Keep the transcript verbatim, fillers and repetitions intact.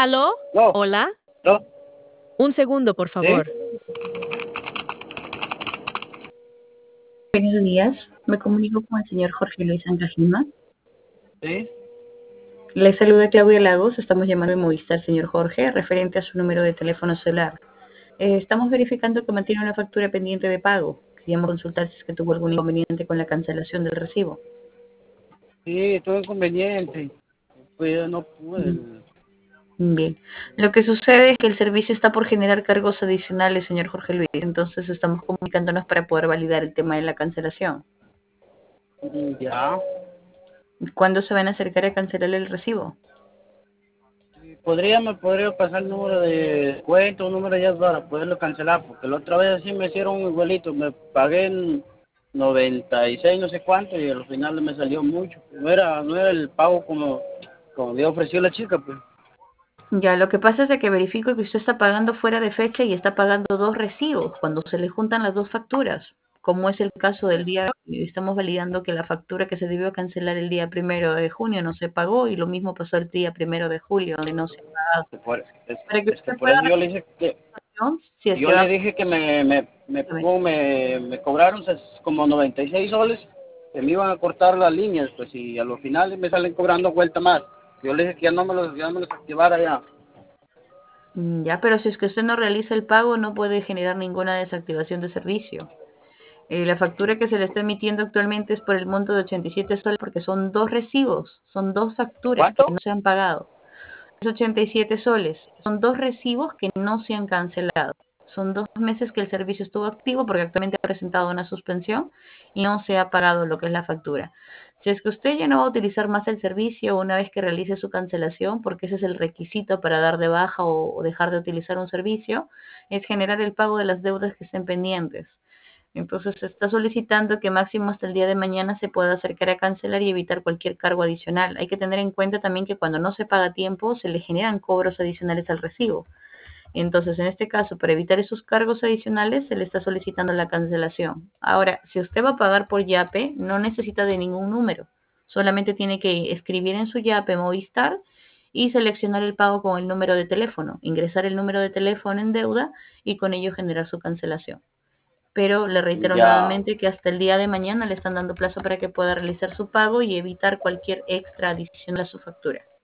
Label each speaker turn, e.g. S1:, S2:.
S1: ¿Aló?
S2: No,
S1: ¿Hola?
S2: no,
S1: Un segundo, por
S2: ¿sí?
S1: favor.
S3: Buenos días, me comunico con el señor Jorge Luis Angajima.
S2: Sí.
S3: Le saluda Claudia Lagos, estamos llamando de Movistar, señor Jorge, referente a su número de teléfono celular. Eh, estamos verificando que mantiene una factura pendiente de pago. Queríamos consultar si es que tuvo algún inconveniente con la cancelación del recibo.
S2: Sí, todo inconveniente. Pues yo no pude. el-
S3: Bien, lo que sucede es que el servicio está por generar cargos adicionales, señor Jorge Luis, entonces estamos comunicándonos para poder validar el tema de la cancelación.
S2: Ya.
S3: ¿Cuándo se van a acercar a cancelar el recibo?
S2: Podría, me podría pasar el número de cuenta, un número ya para poderlo cancelar, porque la otra vez así me hicieron igualito, me pagué en noventa y seis no sé cuánto y al final me salió mucho. No era, no era el pago como, como había ofrecido la chica, pues.
S3: Ya, lo que pasa es de que verifico que usted está pagando fuera de fecha y está pagando dos recibos cuando se le juntan las dos facturas, como es el caso del día de hoy. Estamos validando que la factura que se debió cancelar el día primero de junio no se pagó y lo mismo pasó el día primero de julio, donde no se ha pagado.
S2: Que por- es,
S3: Para que
S2: es que
S3: usted
S2: por
S3: pueda
S2: eso yo le dije que,
S3: resolver, si es
S2: yo
S3: que
S2: le
S3: va
S2: dije que me, me, me,
S3: a ver.
S2: como me, me cobraron ses- como noventa y seis soles, que me iban a cortar las líneas, pues, y a los finales me salen cobrando vuelta más. Yo le dije que ya no me los, ya no me los activara ya.
S3: Mm, Ya, pero si es que usted no realiza el pago, no puede generar ninguna desactivación de servicio. Eh, la factura que se le está emitiendo actualmente es por el monto de ochenta y siete soles porque son dos recibos, son dos facturas que
S2: ¿Cuánto?
S3: no se han pagado. Es ochenta y siete soles, son dos recibos que no se han cancelado. Son dos meses que el servicio estuvo activo porque actualmente ha presentado una suspensión y no se ha pagado lo que es la factura. Si es que usted ya no va a utilizar más el servicio una vez que realice su cancelación, porque ese es el requisito para dar de baja o, o dejar de utilizar un servicio, es generar el pago de las deudas que estén pendientes. Entonces se está solicitando que máximo hasta el día de mañana se pueda acercar a cancelar y evitar cualquier cargo adicional. Hay que tener en cuenta también que cuando no se paga a tiempo se le generan cobros adicionales al recibo. Entonces, en este caso, para evitar esos cargos adicionales, se le está solicitando la cancelación. Ahora, si usted va a pagar por Yape, no necesita de ningún número. Solamente tiene que escribir en su Yape Movistar y seleccionar el pago con el número de teléfono, ingresar el número de teléfono en deuda y con ello generar su cancelación. Pero le reitero
S2: Ya,
S3: nuevamente que hasta el día de mañana le están dando plazo para que pueda realizar su pago y evitar cualquier extra adicional a su factura.